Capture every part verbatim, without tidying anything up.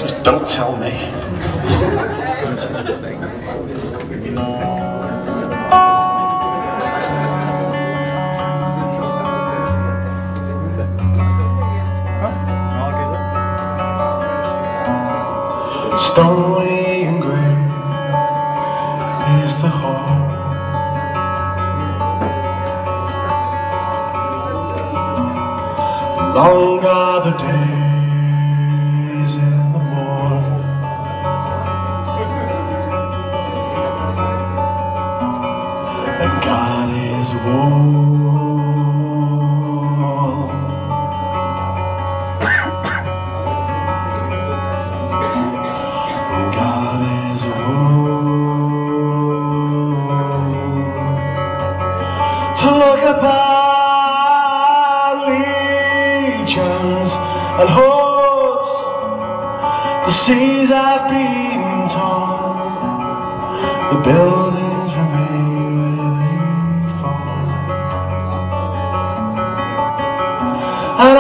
Just don't tell me. Stony and grey is the hall. Long are the days in the morning, and God is warm. God is warm. Talk about legions and hordes. The seas have been torn, the buildings remain where they fall. And I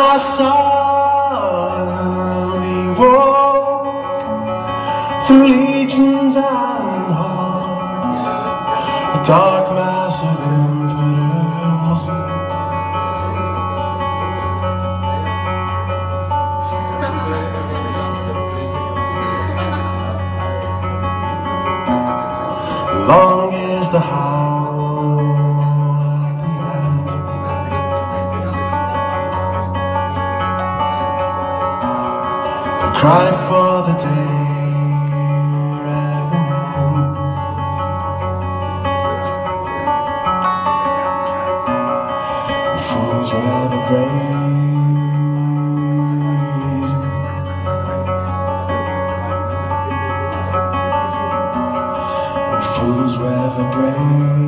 solemnly walk through legions and hordes, a dark mass of infidels. Long is the howl at the end, the cry for the day red will end. The fools will ever brave, fools were ever brave.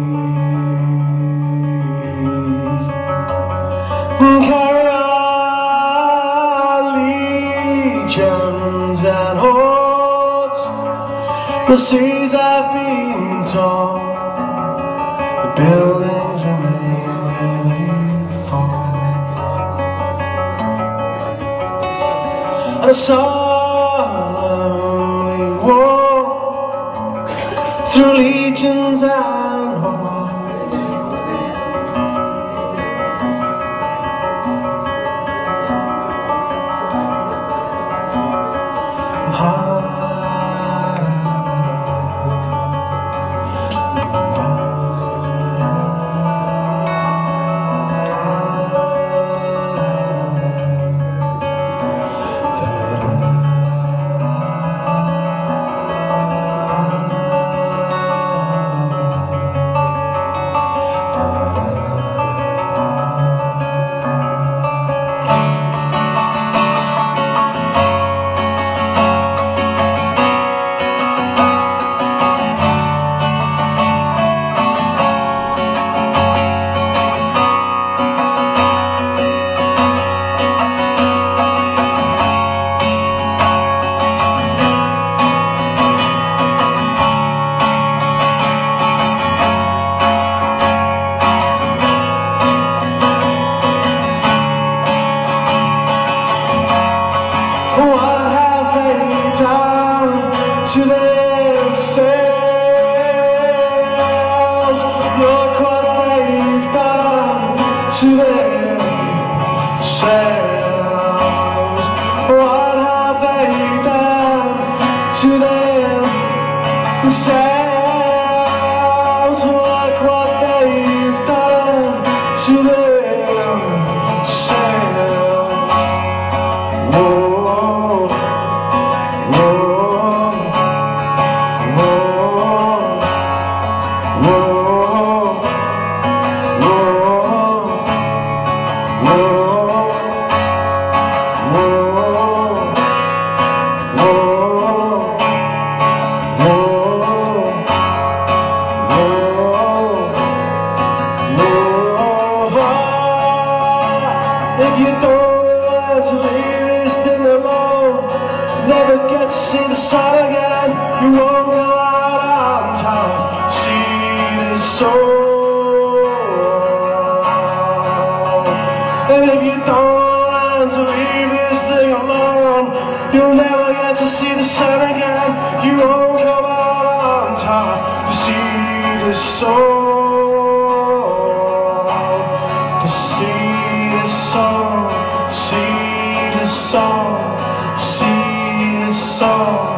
Carry on, legions and hordes. The seas have been torn, the buildings remain where they fall. And I solemnly walk through legions and hordes, to themselves. Look what they've done to themselves. What have they done to themselves? Look what they've done to themselves. Whoa. If you don't want to leave this thing alone, never get to see the sun again, you won't go out on top, see this soul. And if you don't want to leave this thing alone, you'll never get to see you won't come out on top. The seed is sown, the seed is sown, seed is sown, seed is sown.